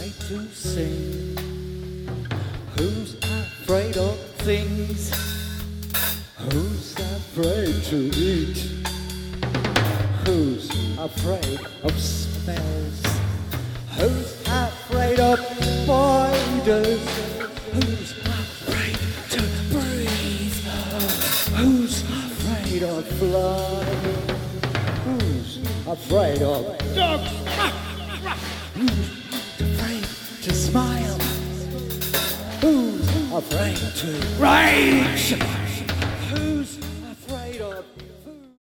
afraid to sing? Who's afraid of things? Who's afraid to eat? Who's afraid of smells? Who's afraid of spiders? Who's afraid to breathe? Who's afraid of flies? Who's afraid of dogs? Who's afraid to smile? Who's afraid to rage?